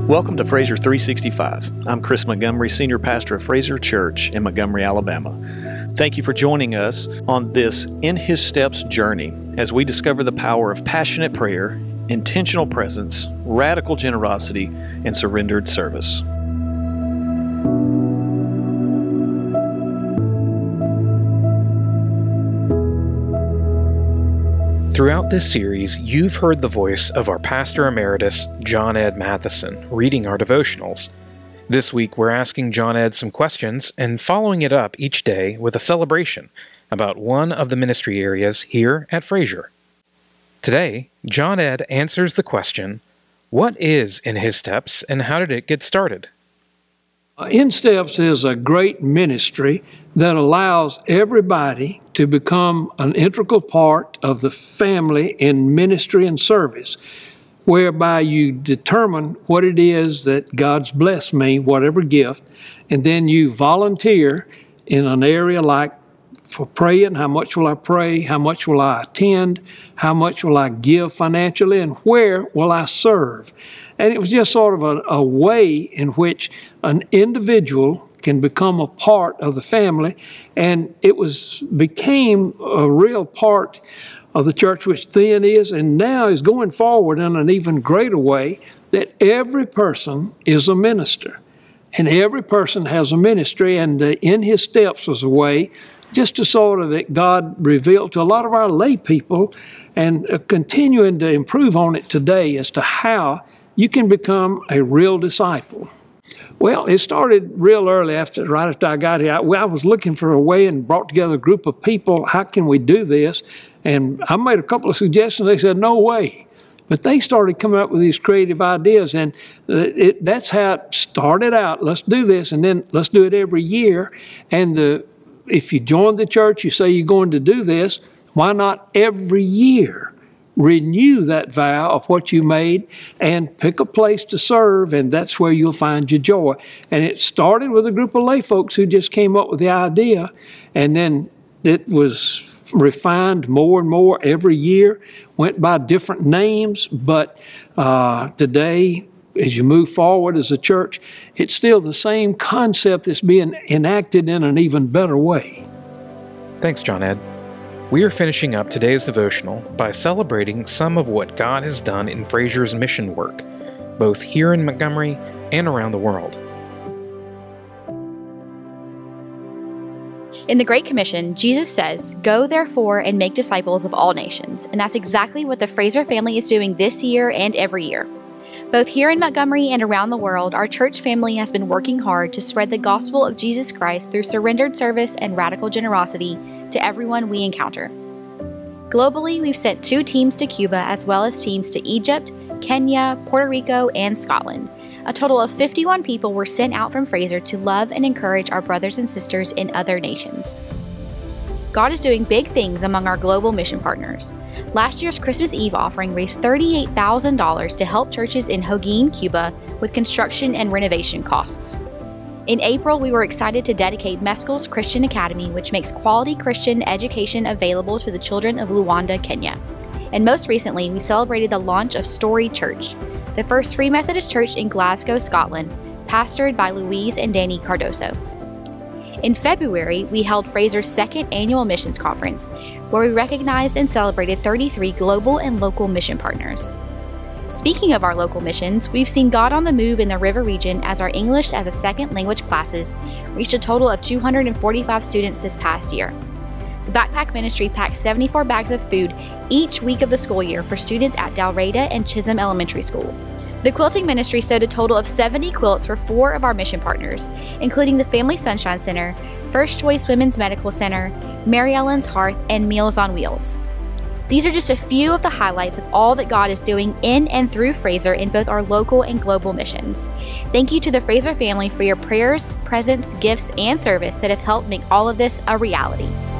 Welcome to Fraser 365. I'm Chris Montgomery, Senior Pastor of Fraser Church in Montgomery, Alabama. Thank you for joining us on this In His Steps journey as we discover the power of passionate prayer, intentional presence, radical generosity, and surrendered service. Throughout this series, you've heard the voice of our Pastor Emeritus, John Ed Matheson, reading our devotionals. This week, we're asking John Ed some questions and following it up each day with a celebration about one of the ministry areas here at Fraser. Today, John Ed answers the question, what is In His Steps and how did it get started? In Steps is a great ministry that allows everybody to become an integral part of the family in ministry and service, whereby you determine what it is that God's blessed me, whatever gift, and then you volunteer in an area like for praying, how much will I pray, how much will I attend, how much will I give financially, and where will I serve. And it was just sort of a way in which an individual can become a part of the family, and it became a real part of the church, which then is, and now is going forward in an even greater way, that every person is a minister, and every person has a ministry, and In His Steps was a way just to sort of that God revealed to a lot of our lay people, and continuing to improve on it today as to how you can become a real disciple. Well, it started real early right after I got here. I was looking for a way and brought together a group of people. How can we do this? And I made a couple of suggestions. They said, no way. But they started coming up with these creative ideas, and that's how it started out. Let's do this, and then let's do it every year. And if you join the church, you say you're going to do this, why not every year renew that vow of what you made and pick a place to serve, and that's where you'll find your joy. And it started with a group of lay folks who just came up with the idea, and then it was refined more and more every year, went by different names, but today, as you move forward as a church, it's still the same concept that's being enacted in an even better way. Thanks, John Ed. We are finishing up today's devotional by celebrating some of what God has done in Fraser's mission work, both here in Montgomery and around the world. In the Great Commission, Jesus says, "Go therefore and make disciples of all nations." And that's exactly what the Fraser family is doing this year and every year. Both here in Montgomery and around the world, our church family has been working hard to spread the gospel of Jesus Christ through surrendered service and radical generosity to everyone we encounter. Globally, we've sent 2 teams to Cuba as well as teams to Egypt, Kenya, Puerto Rico, and Scotland. A total of 51 people were sent out from Fraser to love and encourage our brothers and sisters in other nations. God is doing big things among our global mission partners. Last year's Christmas Eve offering raised $38,000 to help churches in Holguín, Cuba, with construction and renovation costs. In April, we were excited to dedicate Mescal's Christian Academy, which makes quality Christian education available to the children of Luanda, Kenya. And most recently, we celebrated the launch of Story Church, the first Free Methodist church in Glasgow, Scotland, pastored by Louise and Danny Cardoso. In February, we held Fraser's 2nd annual missions conference, where we recognized and celebrated 33 global and local mission partners. Speaking of our local missions, we've seen God on the move in the River region as our English as a second language classes reached a total of 245 students this past year. The Backpack Ministry packed 74 bags of food each week of the school year for students at Dalraida and Chisholm elementary schools. The Quilting Ministry sewed a total of 70 quilts for 4 of our mission partners, including the Family Sunshine Center, First Choice Women's Medical Center, Mary Ellen's Hearth, and Meals on Wheels. These are just a few of the highlights of all that God is doing in and through Fraser in both our local and global missions. Thank you to the Fraser family for your prayers, presence, gifts, and service that have helped make all of this a reality.